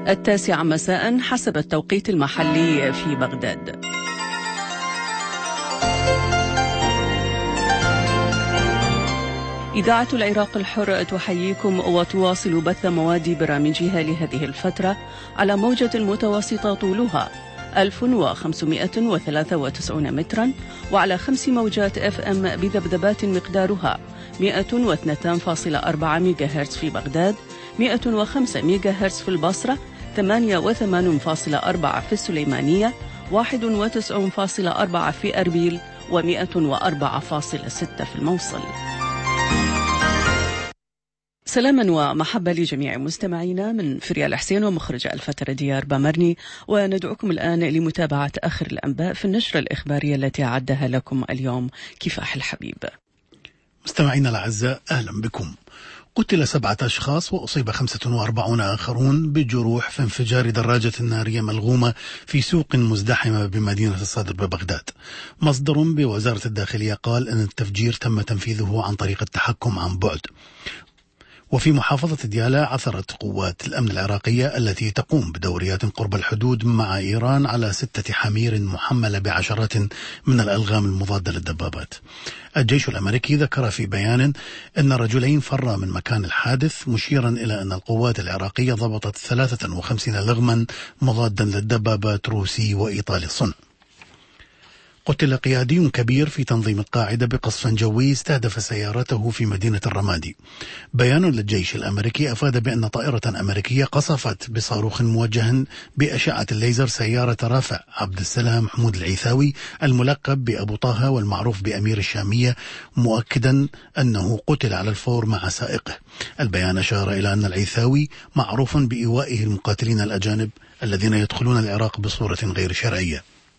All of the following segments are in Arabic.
9 مساء حسب التوقيت المحلي في بغداد. إذاعة العراق الحر تحييكم وتواصل بث مواد برامجها لهذه الفترة على موجة متوسطة طولها 1593 مترا وعلى 5 موجات FM بذبذبات مقدارها 102.4 ميجاهرتز في بغداد، 105 ميجاهرتز في البصرة، 88.4 في السليمانية، 91.4 في أربيل، و104.6 في الموصل. سلاما ومحبة لجميع مستمعينا من فريال حسين ومخرج الفترة ديار بامرني، وندعوكم الآن لمتابعة آخر الأنباء في النشرة الإخبارية التي أعدها لكم اليوم كفاح الحبيب. مستمعينا الأعزاء، أهلا بكم. قتل 7 أشخاص وأصيب 45 آخرون بجروح في انفجار دراجة نارية ملغومة في سوق مزدحمة بمدينة الصدر ببغداد. مصدر بوزارة الداخلية قال أن التفجير تم تنفيذه عن طريق التحكم عن بعد. وفي محافظة ديالى عثرت قوات الأمن العراقية التي تقوم بدوريات قرب الحدود مع إيران على 6 حمير محملة بعشرات من الألغام المضادة للدبابات. الجيش الأمريكي ذكر في بيان أن رجلين فرا من مكان الحادث، مشيرا إلى أن القوات العراقية ضبطت 53 لغما مضادا للدبابات روسي وإيطالي الصنع. قتل قيادي كبير في تنظيم القاعدة بقصف جوي استهدف سيارته في مدينة الرمادي. بيان للجيش الأمريكي أفاد بأن طائرة أمريكية قصفت بصاروخ موجه بأشعة الليزر سيارة رافع عبد السلام حمود العيثاوي الملقب بأبو طه والمعروف بأمير الشامية، مؤكدا أنه قتل على الفور مع سائقه. البيان أشار إلى أن العيثاوي معروف بإيوائه المقاتلين الأجانب الذين يدخلون العراق بصورة غير شرعية.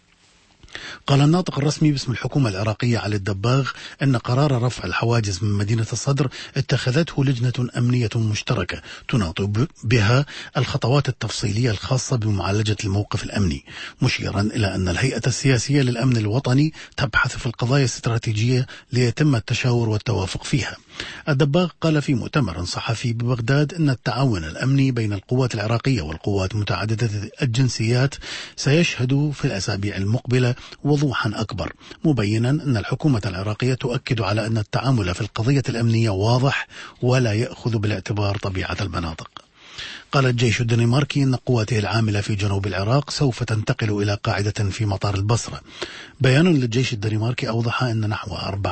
قال الناطق الرسمي باسم الحكومة العراقية علي الدباغ أن قرار رفع الحواجز من مدينة الصدر اتخذته لجنة أمنية مشتركة تناط بها الخطوات التفصيلية الخاصة بمعالجة الموقف الأمني، مشيرا إلى أن الهيئة السياسية للأمن الوطني تبحث في القضايا الاستراتيجية ليتم التشاور والتوافق فيها. الدباغ قال في مؤتمر صحفي ببغداد أن التعاون الأمني بين القوات العراقية والقوات متعددة الجنسيات سيشهد في الأسابيع المقبلة وضوحا أكبر، مبينا أن الحكومة العراقية تؤكد على أن التعامل في القضية الأمنية واضح ولا يأخذ بالاعتبار طبيعة المناطق. قال الجيش الدنماركي أن قواته العاملة في جنوب العراق سوف تنتقل إلى قاعدة في مطار البصرة. بيان للجيش الدنماركي أوضح أن نحو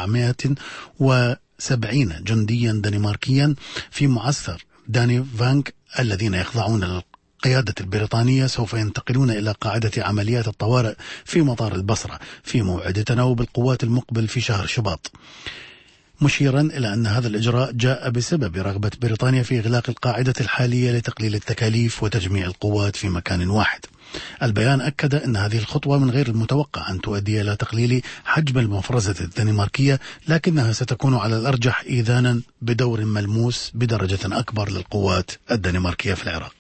470 جنديا دنماركيا في معسكر داني فانك الذين يخضعون القيادة البريطانية سوف ينتقلون إلى قاعدة عمليات الطوارئ في مطار البصرة في موعد تناوب القوات المقبل في شهر شباط، مشيرا إلى أن هذا الإجراء جاء بسبب رغبة بريطانيا في إغلاق القاعدة الحالية لتقليل التكاليف وتجميع القوات في مكان واحد. البيان أكد أن هذه الخطوة من غير المتوقع أن تؤدي إلى تقليل حجم المفرزة الدنماركية، لكنها ستكون على الأرجح إيذانا بدور ملموس بدرجة أكبر للقوات الدنماركية في العراق.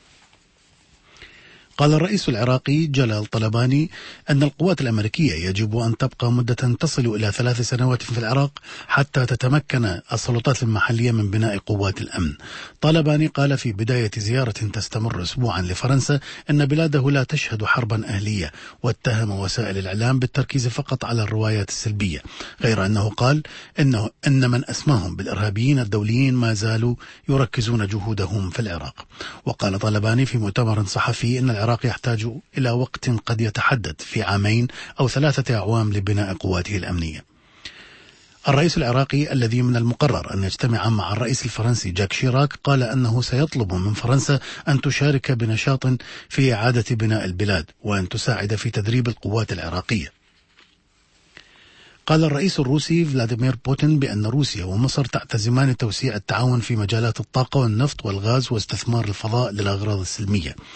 قال الرئيس العراقي جلال طلباني أن القوات الأمريكية يجب أن تبقى مدة تصل إلى 3 سنوات في العراق حتى تتمكن السلطات المحلية من بناء قوات الأمن. طلباني قال في بداية زيارة تستمر أسبوعا لفرنسا أن بلاده لا تشهد حربا أهلية، واتهم وسائل الإعلام بالتركيز فقط على الروايات السلبية، غير أنه قال أن من أسماهم بالإرهابيين الدوليين ما زالوا يركزون جهودهم في العراق. وقال طلباني في مؤتمر صحفي أن العراق يحتاج إلى وقت قد يتحدد في 2 أو 3 أعوام لبناء قواته الأمنية. الرئيس العراقي الذي من المقرر أن يجتمع مع الرئيس الفرنسي جاك شيراك قال أنه سيطلب من فرنسا أن تشارك بنشاط في إعادة بناء البلاد وأن تساعد في تدريب القوات العراقية. قال الرئيس الروسي فلاديمير بوتين بأن روسيا ومصر تعتزمان توسيع التعاون في مجالات الطاقة والنفط والغاز واستثمار الفضاء للأغراض السلمية.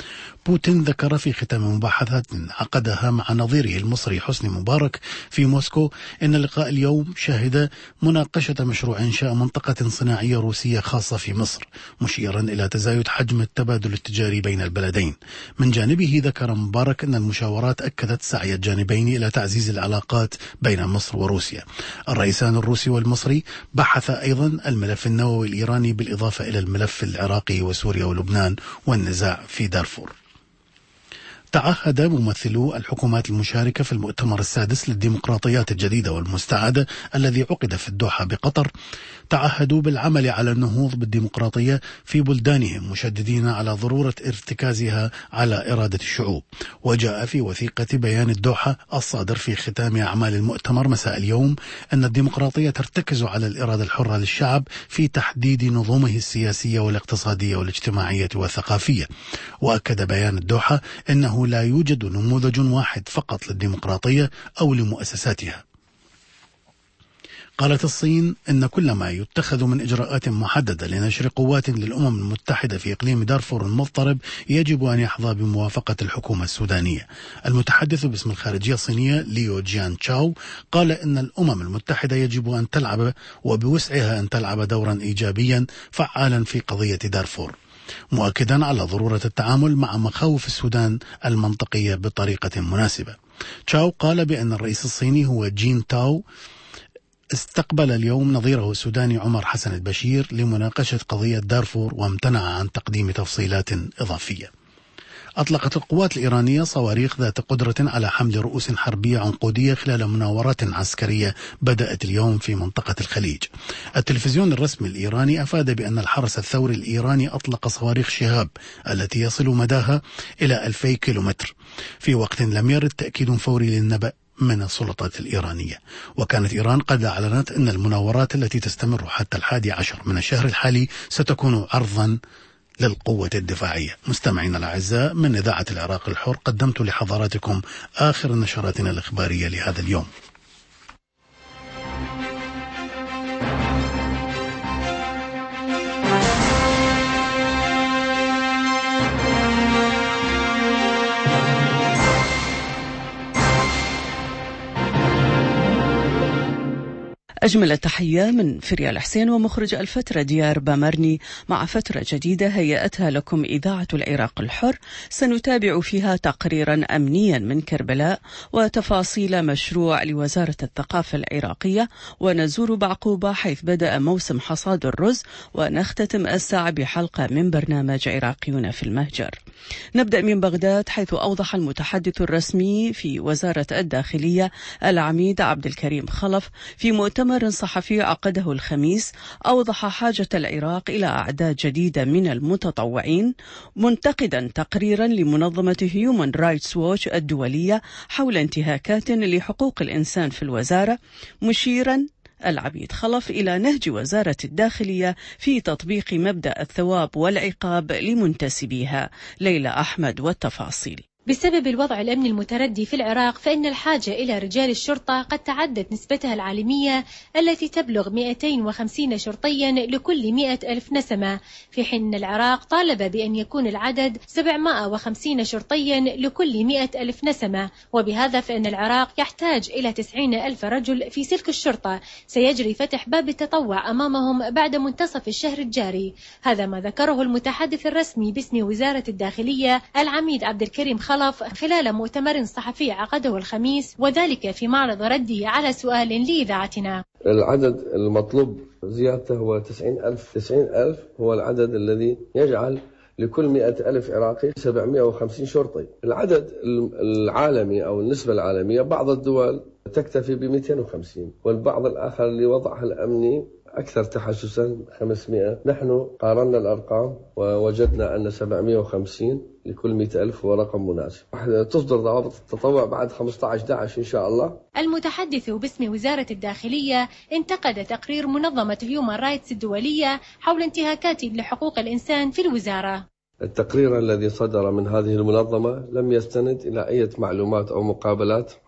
بوتين ذكر في ختام مباحثات عقدها مع نظيره المصري حسني مبارك في موسكو أن لقاء اليوم شهد مناقشة مشروع إنشاء منطقة صناعية روسية خاصة في مصر، مشيرا إلى تزايد حجم التبادل التجاري بين البلدين. من جانبه ذكر مبارك أن المشاورات أكدت سعي الجانبين إلى تعزيز العلاقات بين مصر وروسيا. الرئيسان الروسي والمصري بحثا أيضا الملف النووي الإيراني بالإضافة إلى الملف العراقي وسوريا ولبنان والنزاع في دارفور. تعهد ممثلو الحكومات المشاركة في المؤتمر السادس للديمقراطيات الجديدة والمستعادة الذي عقد في الدوحة بقطر، تعهدوا بالعمل على النهوض بالديمقراطية في بلدانهم، مشددين على ضرورة ارتكازها على إرادة الشعوب. وجاء في وثيقة بيان الدوحة الصادر في ختام أعمال المؤتمر مساء اليوم أن الديمقراطية ترتكز على الإرادة الحرة للشعب في تحديد نظامه السياسية والاقتصادية والاجتماعية والثقافية. وأكد بيان الدوحة أنه لا يوجد نموذج واحد فقط للديمقراطية أو لمؤسساتها. قالت الصين إن كل ما يتخذ من إجراءات محددة لنشر قوات للأمم المتحدة في إقليم دارفور المضطرب يجب أن يحظى بموافقة الحكومة السودانية. المتحدث باسم الخارجية الصينية ليو جيان تشاو قال إن الأمم المتحدة يجب أن تلعب وبوسعها أن تلعب دورا إيجابيا فعالا في قضية دارفور، مؤكدا على ضرورة التعامل مع مخاوف السودان المنطقية بطريقة مناسبة. تشاو قال بأن الرئيس الصيني هو جين تاو استقبل اليوم نظيره السوداني عمر حسن البشير لمناقشة قضية دارفور وامتنع عن تقديم تفصيلات إضافية. أطلقت القوات الإيرانية صواريخ ذات قدرة على حمل رؤوس حربية عنقودية خلال مناورات عسكرية بدأت اليوم في منطقة الخليج. التلفزيون الرسمي الإيراني أفاد بأن الحرس الثوري الإيراني أطلق صواريخ شهاب التي يصل مداها إلى 2000 كيلومتر في وقت لم يرد تأكيد فوري للنبأ من السلطات الإيرانية. وكانت إيران قد أعلنت أن المناورات التي تستمر حتى 11 من الشهر الحالي ستكون عرضا للقوة الدفاعية. مستمعينا الأعزاء، من إذاعة العراق الحر قدمت لحضراتكم آخر نشراتنا الإخبارية لهذا اليوم. أجمل التحية من فريال حسين ومخرج الفترة ديار بامرني مع فترة جديدة هيأتها لكم إذاعة العراق الحر، سنتابع فيها تقريرا أمنيا من كربلاء وتفاصيل مشروع لوزارة الثقافة العراقية، ونزور بعقوبة حيث بدأ موسم حصاد الرز، ونختتم الساعة بحلقة من برنامج عراقيون في المهجر. نبدأ من بغداد، حيث أوضح المتحدث الرسمي في وزارة الداخلية العميد عبد الكريم خلف في مؤتمر صحفي عقده الخميس، أوضح حاجة العراق إلى أعداد جديدة من المتطوعين، منتقدا تقريرا لمنظمة هيومن رايتس ووتش الدولية حول انتهاكات لحقوق الإنسان في الوزارة، مشيرا العميد خلف إلى نهج وزارة الداخلية في تطبيق مبدأ الثواب والعقاب لمنتسبيها. ليلى أحمد والتفاصيل. بسبب الوضع الأمني المتردي في العراق، فإن الحاجة إلى رجال الشرطة قد تعدت نسبتها العالمية التي تبلغ 250 شرطيا لكل 100,000 نسمة، في حين أن العراق طالب بأن يكون العدد 750 شرطيا لكل 100,000 نسمة، وبهذا فإن العراق يحتاج إلى 90,000 رجل في سلك الشرطة سيجري فتح باب التطوع أمامهم بعد منتصف الشهر الجاري. هذا ما ذكره المتحدث الرسمي باسم وزارة الداخلية العميد عبد الكريم خلف خلال مؤتمر صحفي عقده الخميس، وذلك في معرض ردي على سؤال لإذاعتنا. العدد المطلوب زيادته هو 90,000. 90,000 هو العدد الذي يجعل لكل 100,000 عراقي 750 شرطي. العدد العالمي أو النسبة العالمية بعض الدول تكتفي ب 250، والبعض الآخر لوضعها الأمني أكثر تحسسا 500. نحن قارنا الأرقام ووجدنا أن 750 لكل 100,000 هو رقم مناسب. تصدر ضوابط التطوع بعد 15/11 إن شاء الله. المتحدث باسم وزارة الداخلية انتقد تقرير منظمة هيومن رايتس الدولية حول انتهاكات لحقوق الإنسان في الوزارة. التقرير الذي صدر من هذه المنظمة لم يستند إلى أي معلومات أو مقابلات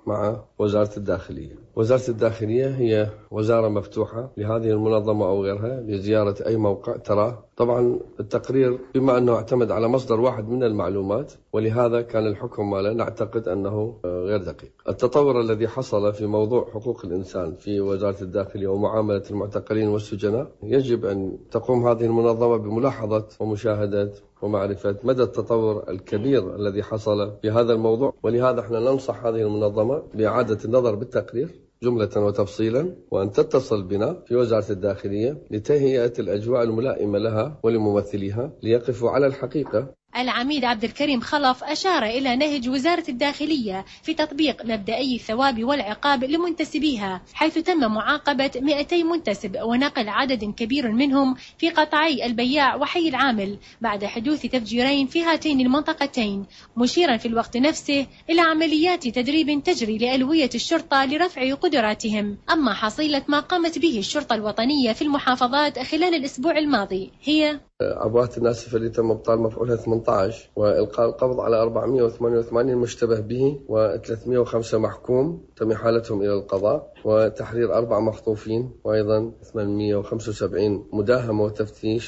مع وزارة الداخلية. وزارة الداخلية هي وزارة مفتوحة لهذه المنظمة أو غيرها لزيارة أي موقع تراه. طبعا التقرير بما أنه اعتمد على مصدر واحد من المعلومات، ولهذا كان الحكم ماله نعتقد أنه غير دقيق. التطور الذي حصل في موضوع حقوق الإنسان في وزارة الداخلية ومعاملة المعتقلين والسجناء، يجب أن تقوم هذه المنظمة بملاحظة ومشاهدة ومعرفة مدى التطور الكبير الذي حصل في هذا الموضوع. ولهذا احنا ننصح هذه المنظمة بإعادة النظر بالتقرير جملة وتفصيلا، وأن تتصل بنا في وزارة الداخلية لتهيئة الأجواء الملائمة لها ولممثليها ليقفوا على الحقيقة. العميد عبد الكريم خلف أشار إلى نهج وزارة الداخلية في تطبيق مبدئي الثواب والعقاب لمنتسبيها، حيث تم معاقبة 200 منتسب ونقل عدد كبير منهم في قطعي البياع وحي العامل بعد حدوث تفجيرين في هاتين المنطقتين، مشيرا في الوقت نفسه إلى عمليات تدريب تجري لألوية الشرطة لرفع قدراتهم. أما حصيلة ما قامت به الشرطة الوطنية في المحافظات خلال الأسبوع الماضي هي عبوات الناسفة اللي تم إبطال مفعولها 18 وإلقاء القبض على 488 مشتبه به و305 محكوم تم إحالتهم إلى القضاء، وتحرير 4 مخطوفين، وأيضا 875 مداهمة وتفتيش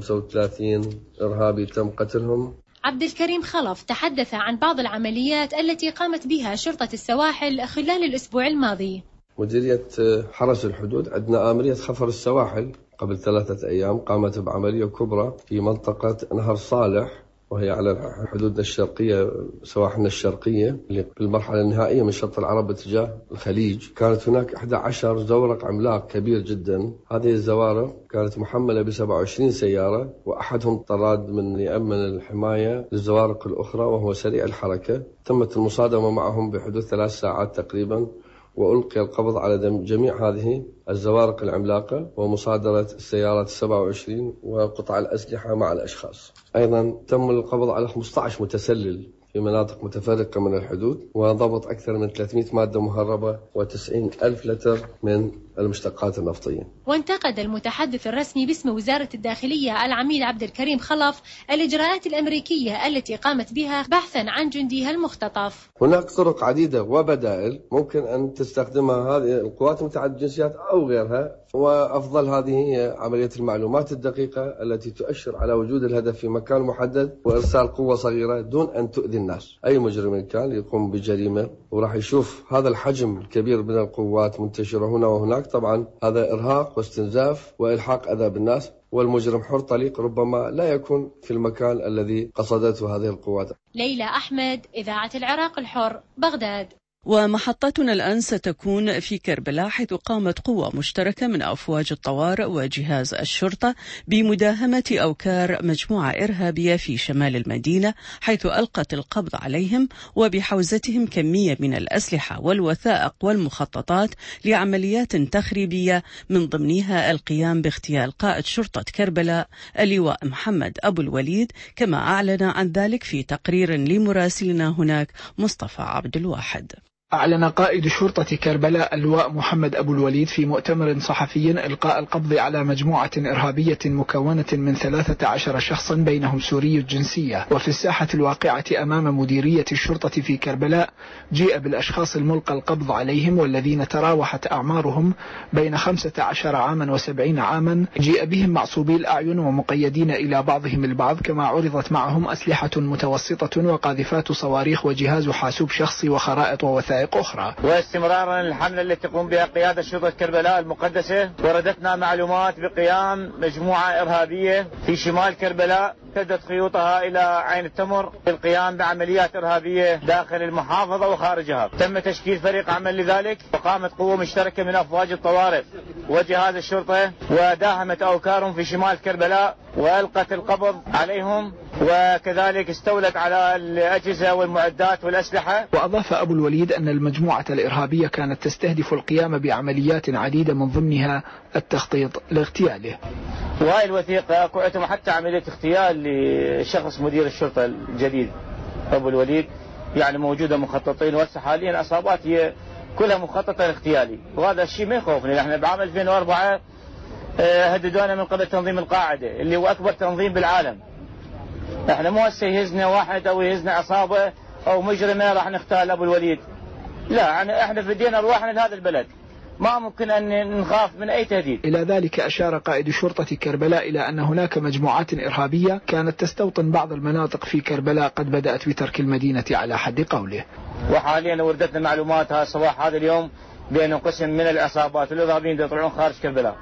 و35 إرهابي تم قتلهم. عبد الكريم خلف تحدث عن بعض العمليات التي قامت بها شرطة السواحل خلال الأسبوع الماضي. مديرية حرس الحدود عندنا آمرية خفر السواحل قبل 3 أيام قامت بعملية كبرى في منطقة نهر صالح، وهي على حدودنا الشرقية سواحلنا الشرقية اللي بالمرحلة النهائية من شط العرب اتجاه الخليج. كانت هناك 11 زورق عملاق كبير جدا. هذه الزوارق كانت محملة ب27 سيارة، وأحدهم طراد من يأمن الحماية للزوارق الأخرى وهو سريع الحركة. تمت المصادمة معهم بحدود 3 ساعات تقريبا، وألقي القبض على جميع هذه الزوارق العملاقة ومصادرة السيارات 27 وقطع الأسلحة مع الأشخاص. أيضا تم القبض على 15 متسلل في مناطق متفرقة من الحدود، وضبط أكثر من 300 مادة مهربة و90,000 لتر من المشتقات النفطية. وانتقد المتحدث الرسمي باسم وزارة الداخلية العميد عبد الكريم خلف الإجراءات الأمريكية التي قامت بها بحثا عن جنديها المختطف. هناك طرق عديدة وبدائل ممكن أن تستخدمها هذه القوات متعددة الجنسيات أو غيرها، وأفضل هذه هي عملية المعلومات الدقيقة التي تؤشر على وجود الهدف في مكان محدد وإرسال قوة صغيرة دون أن تؤذي الناس. أي مجرم كان يقوم بجريمة وراح يشوف هذا الحجم الكبير من القوات منتشرة هنا وهناك، طبعا هذا إرهاق واستنزاف وإلحاق أذى بالناس، والمجرم حر طليق ربما لا يكون في المكان الذي قصدته هذه القوات. ليلى أحمد، إذاعة العراق الحر، بغداد. ومحطتنا الآن ستكون في كربلاء، حيث قامت قوة مشتركة من أفواج الطوارئ وجهاز الشرطة بمداهمة أوكار مجموعة إرهابية في شمال المدينة، حيث ألقت القبض عليهم وبحوزتهم كمية من الأسلحة والوثائق والمخططات لعمليات تخريبية، من ضمنها القيام باغتيال قائد شرطة كربلاء اللواء محمد أبو الوليد، كما أعلن عن ذلك في تقرير لمراسلنا هناك مصطفى عبد الواحد. أعلن قائد شرطة كربلاء اللواء محمد أبو الوليد في مؤتمر صحفي إلقاء القبض على مجموعة إرهابية مكونة من 13 شخصا بينهم سوري الجنسية. وفي الساحة الواقعة أمام مديرية الشرطة في كربلاء جيء بالأشخاص الملقى القبض عليهم والذين تراوحت أعمارهم بين 15 عاما و70 عاما. جيء بهم معصوبي الأعين ومقيدين إلى بعضهم البعض، كما عرضت معهم أسلحة متوسطة وقاذفات صواريخ وجهاز حاسوب شخصي وخرائط ووثائق أخرى. واستمرارا للحملة التي تقوم بها قيادة شرطة كربلاء المقدسة، وردتنا معلومات بقيام مجموعة إرهابية في شمال كربلاء تدت خيوطها إلى عين التمر للقيام بعمليات إرهابية داخل المحافظة وخارجها. تم تشكيل فريق عمل لذلك، وقامت قوة مشتركة من أفواج الطوارئ وجهاز الشرطة وداهمت أوكارهم في شمال كربلاء وألقت القبض عليهم، وكذلك استولت على الأجهزة والمعدات والأسلحة. وأضاف أبو الوليد أن المجموعة الإرهابية كانت تستهدف القيام بعمليات عديدة من ضمنها التخطيط لاغتياله. وهاي الوثيقة قعتم حتى عملية اغتيال لشخص مدير الشرطة الجديد أبو الوليد، يعني موجودة مخططين، وهسه حاليا أصابات هي كلها مخططة لاغتيالي، وهذا الشيء ما يخوفني. احنا بعام 2004 هددونا من قبل تنظيم القاعدة اللي هو أكبر تنظيم بالعالم. احنا مو هسه يهزنا واحد أو يهزنا عصابة أو مجرمة راح نختال أبو الوليد. لا، احنا فدينا ارواحنا لهذا البلد، ما ممكن أن نخاف من أي تهديد. إلى ذلك أشار قائد شرطة كربلاء إلى أن هناك مجموعات إرهابية كانت تستوطن بعض المناطق في كربلاء قد بدأت بترك المدينة على حد قوله. وحاليا وردتنا معلومات صباح هذا اليوم بأن قسم من العصابات والإرهابيين يطلعون خارج كربلاء.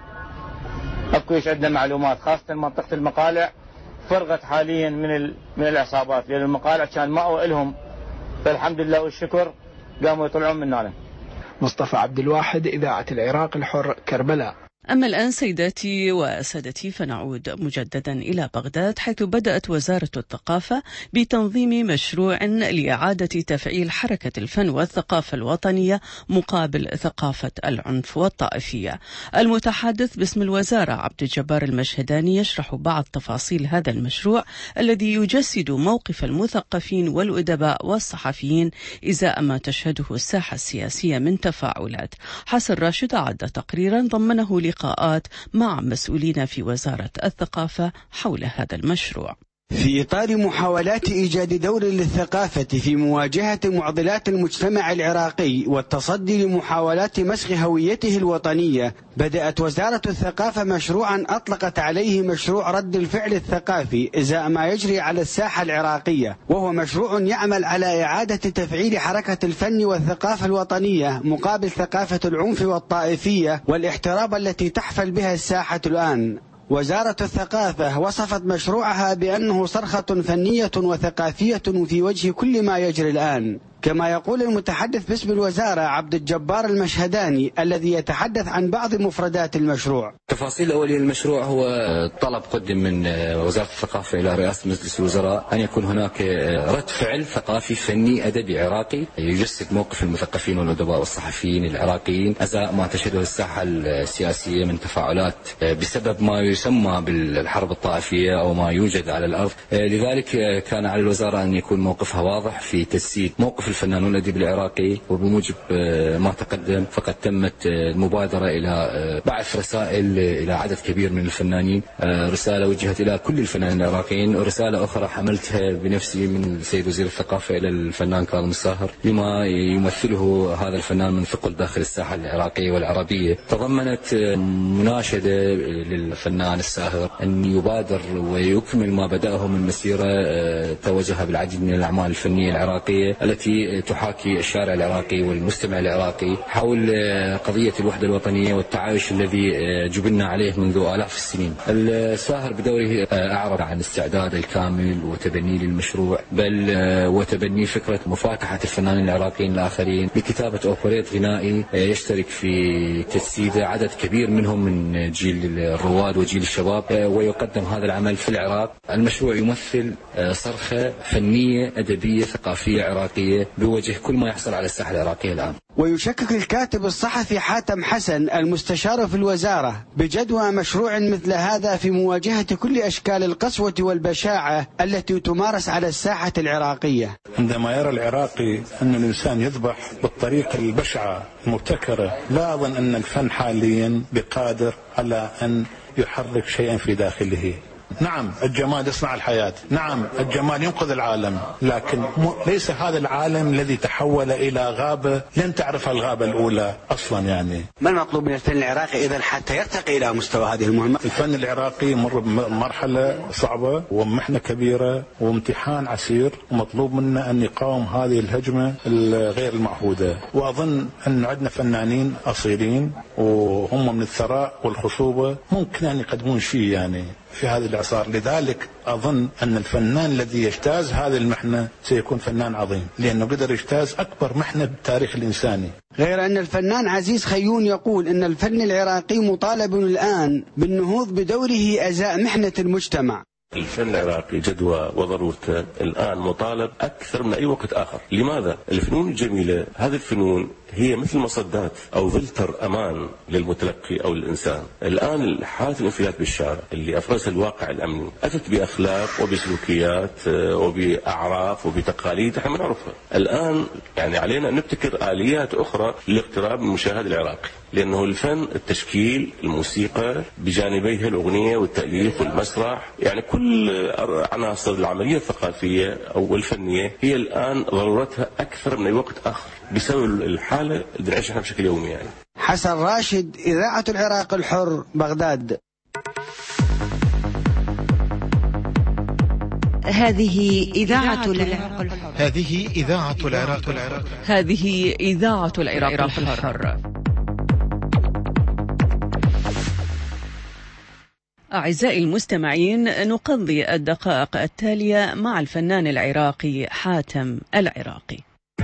أكو عندنا معلومات خاصة منطقة المقالع فرغت حاليا من العصابات، لأن المقالع كان مأوى لهم، فالحمد لله والشكر قاموا يطلعون من هنا. مصطفى عبد الواحد، إذاعة العراق الحر، كربلاء. أما الآن سيداتي وسادتي فنعود مجددا إلى بغداد، حيث بدأت وزارة الثقافة بتنظيم مشروع لإعادة تفعيل حركة الفن والثقافة الوطنية مقابل ثقافة العنف والطائفية. المتحدث باسم الوزارة عبد الجبار المشهداني يشرح بعض تفاصيل هذا المشروع الذي يجسد موقف المثقفين والأدباء والصحفيين إزاء ما تشهده الساحة السياسية من تفاعلات. حسن راشد أعد تقريرا ضمنه لقاءات مع مسؤولين في وزارة الثقافة حول هذا المشروع. في إطار محاولات إيجاد دور للثقافة في مواجهة معضلات المجتمع العراقي والتصدي لمحاولات مسخ هويته الوطنية، بدأت وزارة الثقافة مشروعا أطلقت عليه مشروع رد الفعل الثقافي إزاء ما يجري على الساحة العراقية، وهو مشروع يعمل على إعادة تفعيل حركة الفن والثقافة الوطنية مقابل ثقافة العنف والطائفية والاحتراب التي تحفل بها الساحة الآن. وزارة الثقافة وصفت مشروعها بأنه صرخة فنية وثقافية في وجه كل ما يجري الآن. كما يقول المتحدث باسم الوزارة عبد الجبار المشهداني الذي يتحدث عن بعض مفردات المشروع. التفاصيل الأولية للمشروع هو طلب قدم من وزارة الثقافة إلى رئاسة مجلس الوزراء أن يكون هناك رد فعل ثقافي فني أدبي عراقي يجسد موقف المثقفين والأدباء والصحفيين العراقيين أزاء ما تشهده الساحة السياسية من تفاعلات بسبب ما يسمى بالحرب الطائفية أو ما يوجد على الأرض. لذلك كان على الوزارة أن يكون موقفها واضح في تجسيد موقف الفنان والأديب العراقي، وبموجب ما تقدم فقد تمت المبادرة إلى بعث رسائل إلى عدد كبير من الفنانين. رسالة وجهت إلى كل الفنانين العراقيين، ورسالة أخرى حملتها بنفسي من السيد وزير الثقافة إلى الفنان كاظم الساهر لما يمثله هذا الفنان من ثقل داخل الساحة العراقية والعربية. تضمنت مناشدة للفنان الساهر أن يبادر ويكمل ما بدأه من مسيرة توجها بالعديد من الأعمال الفنية العراقية التي تحاكي الشارع العراقي والمجتمع العراقي حول قضية الوحدة الوطنية والتعايش الذي جبلنا عليه منذ آلاف السنين. الساهر بدوره أعرب عن استعداد الكامل وتبني للمشروع، بل وتبني فكرة مفاتحة الفنانين العراقيين الآخرين بكتابة أوبريت غنائي يشترك في تجسيده عدد كبير منهم من جيل الرواد وجيل الشباب، ويقدم هذا العمل في العراق. المشروع يمثل صرخة فنية أدبية ثقافية عراقية بوجه كل ما يحصل على الساحة العراقية الآن. ويشكك الكاتب الصحفي حاتم حسن المستشار في الوزارة بجدوى مشروع مثل هذا في مواجهة كل أشكال القسوة والبشاعة التي تمارس على الساحة العراقية. عندما يرى العراقي أن الإنسان يذبح بالطريقة البشعة المبتكرة، لا أظن أن الفن حاليا بقادر على أن يحرك شيئا في داخله. نعم الجمال يصنع الحياة، نعم الجمال ينقذ العالم، لكن ليس هذا العالم الذي تحول إلى غابة لن تعرفها الغابة الأولى أصلا. يعني ما المطلوب من الفن العراقي إذن حتى يرتقي إلى مستوى هذه المهمة؟ الفن العراقي يمر بمرحلة صعبة ومحنة كبيرة وامتحان عسير، ومطلوب منا أن يقاوم هذه الهجمة الغير المعهودة. وأظن أن عندنا فنانين أصيلين وهم من الثراء والخصوبة ممكن أن يقدمون شيء يعني في هذا الإعصار. لذلك أظن أن الفنان الذي يجتاز هذه المحنة سيكون فنان عظيم، لأنه قدر يجتاز أكبر محنة بالتاريخ الإنساني. غير أن الفنان عزيز خيون يقول أن الفن العراقي مطالب الآن بالنهوض بدوره أزاء محنة المجتمع. الفن العراقي جدوى وضرورته الآن مطالب أكثر من أي وقت آخر. لماذا؟ الفنون الجميلة هذه الفنون هي مثل مصدات أو فلتر أمان للمتلقي أو الإنسان. الآن حالة الانفلات بالشارع اللي أفرزها الواقع الأمني أتت بأخلاق وبسلوكيات وبأعراف وبتقاليد احنا ما نعرفها. الآن يعني علينا أن نبتكر آليات أخرى للاقتراب من المشاهد العراقي، لأنه الفن التشكيل الموسيقى بجانبيها الأغنية والتأليف والمسرح، يعني كل عناصر العملية الثقافية أو الفنية هي الآن ضرورتها أكثر من أي وقت آخر. بسبب الحالة اللي نعيشها احنا بشكل يومي يعني. حسن راشد، إذاعة العراق الحر، بغداد. هذه إذاعة العراق الحر. هذه إذاعة العراق الحر. هذه إذاعة العراق الحر. أعزائي المستمعين، نقضي الدقائق التالية مع الفنان العراقي حاتم العراقي.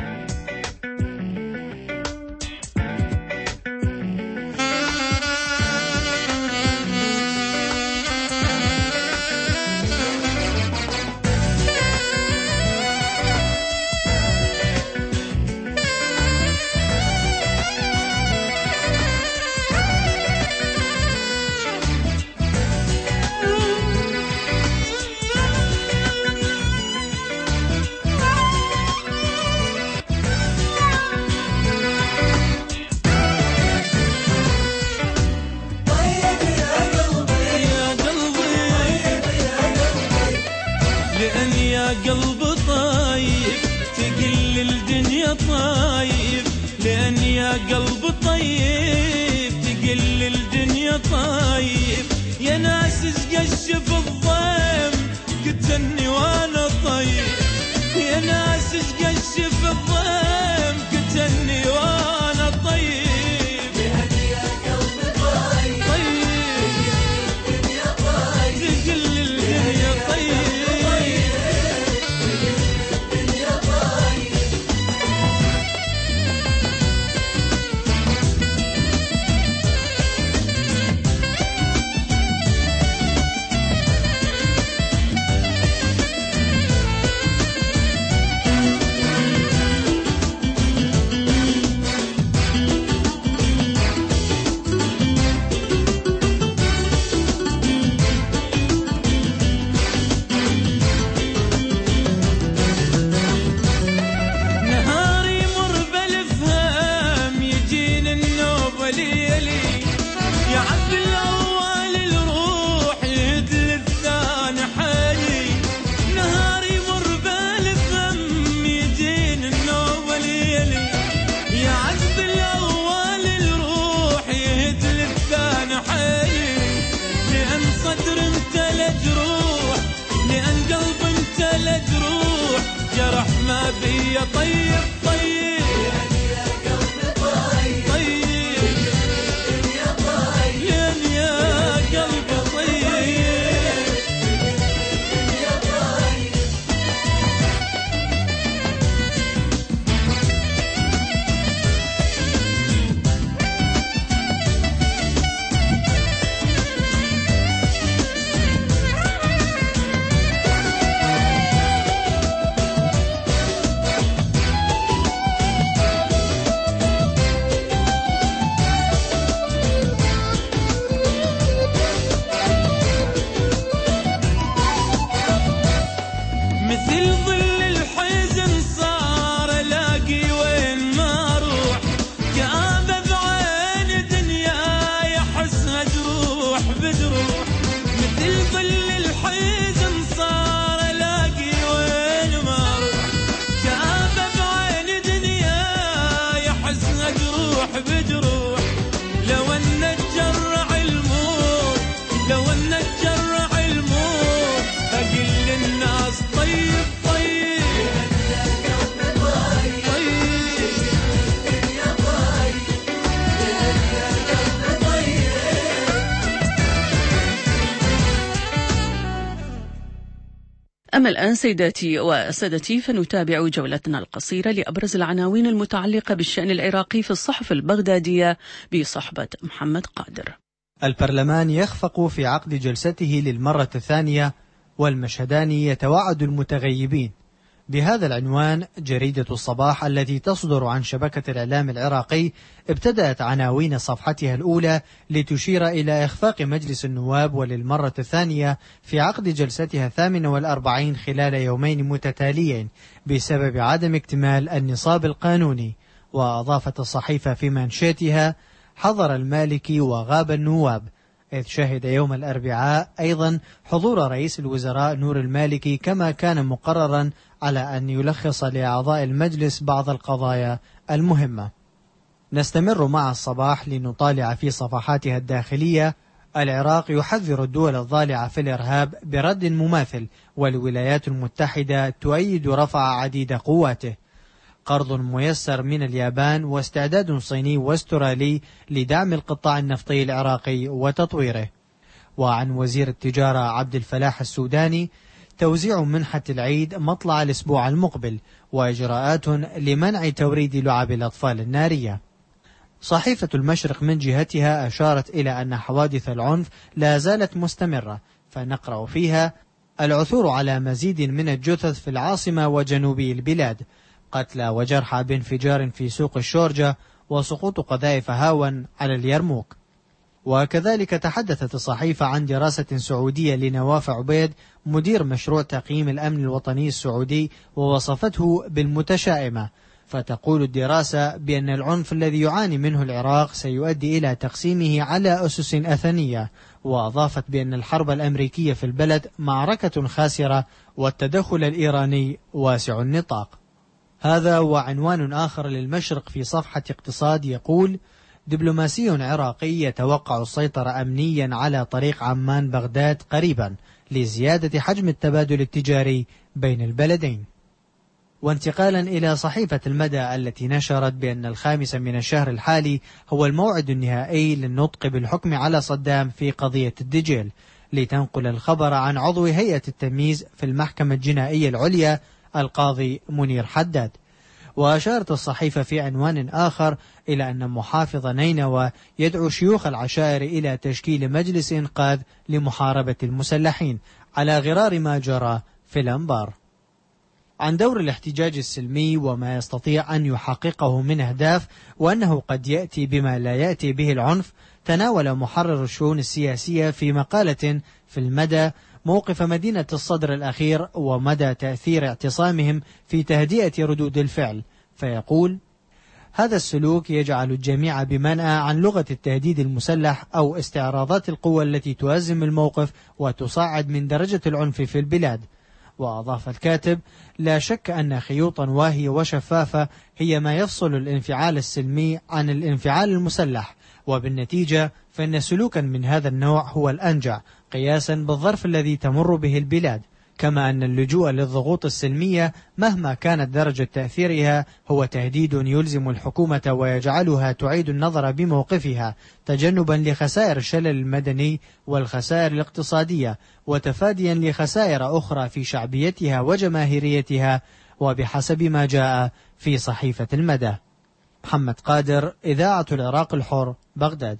أما الآن سيداتي وسادتي فنتابع جولتنا القصيرة لأبرز العناوين المتعلقة بالشأن العراقي في الصحف البغدادية بصحبة محمد قادر. البرلمان يخفق في عقد جلسته للمرة الثانية والمشهدان يتوعد المتغيبين. بهذا العنوان جريدة الصباح التي تصدر عن شبكة الإعلام العراقي ابتدأت عناوين صفحتها الأولى لتشير إلى إخفاق مجلس النواب وللمرة الثانية في عقد جلستها 48 خلال يومين متتاليين بسبب عدم اكتمال النصاب القانوني. وأضافت الصحيفة في منشاتها: حضر المالكي وغاب النواب. إذ شهد يوم الأربعاء أيضا حضور رئيس الوزراء نور المالكي، كما كان مقررا على أن يلخص لأعضاء المجلس بعض القضايا المهمة. نستمر مع الصباح لنطالع في صفحاتها الداخلية: العراق يحذر الدول الضالعة في الإرهاب برد مماثل، والولايات المتحدة تؤيد رفع عديد قواته. قرض ميسر من اليابان واستعداد صيني واسترالي لدعم القطاع النفطي العراقي وتطويره. وعن وزير التجارة عبد الفلاح السوداني: توزيع منحة العيد مطلع الأسبوع المقبل، وإجراءات لمنع توريد لعب الأطفال النارية. صحيفة المشرق من جهتها أشارت إلى أن حوادث العنف لا زالت مستمرة، فنقرأ فيها: العثور على مزيد من الجثث في العاصمة وجنوب البلاد، قتلى وجرحى بانفجار في سوق الشورجة، وسقوط قذائف هاون على اليرموك. وكذلك تحدثت الصحيفة عن دراسة سعودية لنواف عبيد مدير مشروع تقييم الأمن الوطني السعودي، ووصفته بالمتشائمة، فتقول الدراسة بأن العنف الذي يعاني منه العراق سيؤدي إلى تقسيمه على أسس أثنية، وأضافت بأن الحرب الأمريكية في البلد معركة خاسرة، والتدخل الإيراني واسع النطاق. هذا وعنوان آخر للمشرق في صفحة اقتصاد يقول: دبلوماسي عراقي يتوقع السيطرة أمنيا على طريق عمان بغداد قريبا لزيادة حجم التبادل التجاري بين البلدين. وانتقالا إلى صحيفة المدى التي نشرت بأن 5 من الشهر الحالي هو الموعد النهائي للنطق بالحكم على صدام في قضية الدجيل، لتنقل الخبر عن عضو هيئة التمييز في المحكمة الجنائية العليا القاضي منير حداد. وأشارت الصحيفة في عنوان آخر إلى أن محافظ نينوى يدعو شيوخ العشائر إلى تشكيل مجلس إنقاذ لمحاربة المسلحين على غرار ما جرى في الأنبار. عن دور الاحتجاج السلمي وما يستطيع أن يحققه من أهداف، وأنه قد يأتي بما لا يأتي به العنف، تناول محرر الشؤون السياسية في مقالة في المدى موقف مدينة الصدر الأخير ومدى تأثير اعتصامهم في تهدئة ردود الفعل، فيقول: هذا السلوك يجعل الجميع بمنأى عن لغة التهديد المسلح أو استعراضات القوى التي تؤزم الموقف وتصاعد من درجة العنف في البلاد. وأضاف الكاتب: لا شك أن خيوطا واهية وشفافة هي ما يفصل الانفعال السلمي عن الانفعال المسلح، وبالنتيجة فإن سلوكا من هذا النوع هو الأنجع قياسا بالظرف الذي تمر به البلاد، كما أن اللجوء للضغوط السلمية مهما كانت درجة تأثيرها هو تهديد يلزم الحكومة ويجعلها تعيد النظر بموقفها، تجنبا لخسائر الشلل المدني والخسائر الاقتصادية، وتفاديا لخسائر أخرى في شعبيتها وجماهيريتها، وبحسب ما جاء في صحيفة المدى. محمد قادر، إذاعة العراق الحر، بغداد.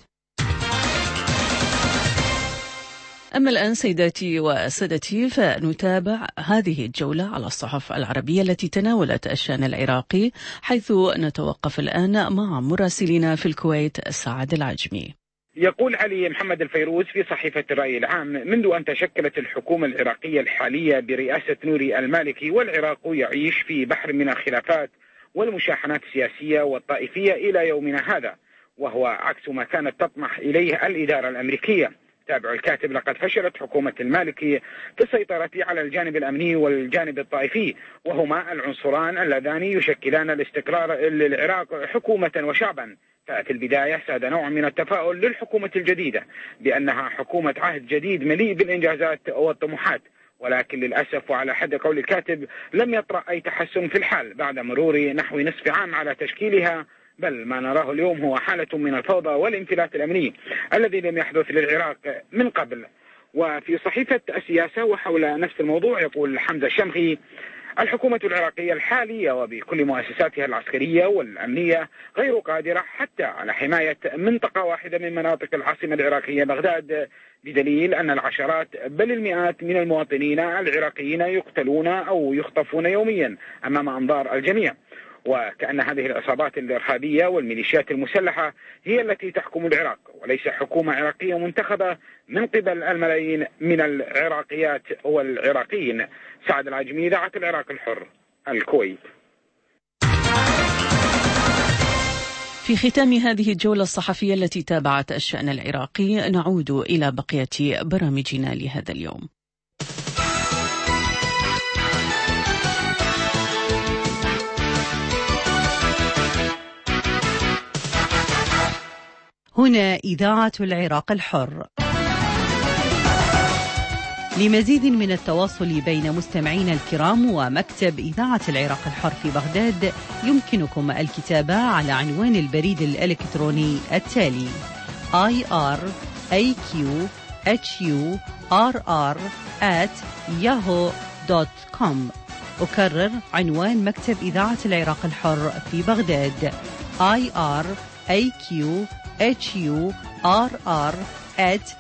أما الآن سيداتي وسادتي، فنتابع هذه الجولة على الصحف العربية التي تناولت الشأن العراقي، حيث نتوقف الآن مع مراسلنا في الكويت سعد العجمي. يقول علي محمد الفيروز في صحيفة الرأي العام: منذ أن تشكلت الحكومة العراقية الحالية برئاسة نوري المالكي، والعراق يعيش في بحر من الخلافات والمشاحنات السياسية والطائفية إلى يومنا هذا، وهو عكس ما كانت تطمح إليه الإدارة الأمريكية. تابع الكاتب: لقد فشلت حكومة المالكي في السيطرة على الجانب الأمني والجانب الطائفي، وهما العنصران اللذان يشكلان الاستقرار للعراق حكومة وشعبا. ففي البداية ساد نوع من التفاؤل للحكومة الجديدة بأنها حكومة عهد جديد مليء بالإنجازات والطموحات، ولكن للأسف وعلى حد قول الكاتب لم يطرأ أي تحسن في الحال بعد مرور نحو نصف عام على تشكيلها، بل ما نراه اليوم هو حالة من الفوضى والانفلات الأمني الذي لم يحدث للعراق من قبل. وفي صحيفة السياسة وحول نفس الموضوع يقول حمزة الشمخي: الحكومة العراقية الحالية وبكل مؤسساتها العسكرية والأمنية غير قادرة حتى على حماية منطقة واحدة من مناطق العاصمة العراقية بغداد، بدليل أن العشرات بل المئات من المواطنين العراقيين يقتلون أو يخطفون يوميا أمام أنظار الجميع، وكأن هذه العصابات الإرهابية والميليشيات المسلحة هي التي تحكم العراق، وليس حكومة عراقية منتخبة من قبل الملايين من العراقيات والعراقيين. سعد العجمي، إذاعة العراق الحر، الكويت. في ختام هذه الجولة الصحفية التي تابعت الشأن العراقي نعود إلى بقية برامجنا لهذا اليوم. هنا إذاعة العراق الحر. لمزيد من التواصل بين مستمعينا الكرام ومكتب إذاعة العراق الحر في بغداد يمكنكم الكتابة على عنوان البريد الإلكتروني التالي iraqhurr@yahoo.com. أكرر عنوان مكتب إذاعة العراق الحر في بغداد iraqhurr@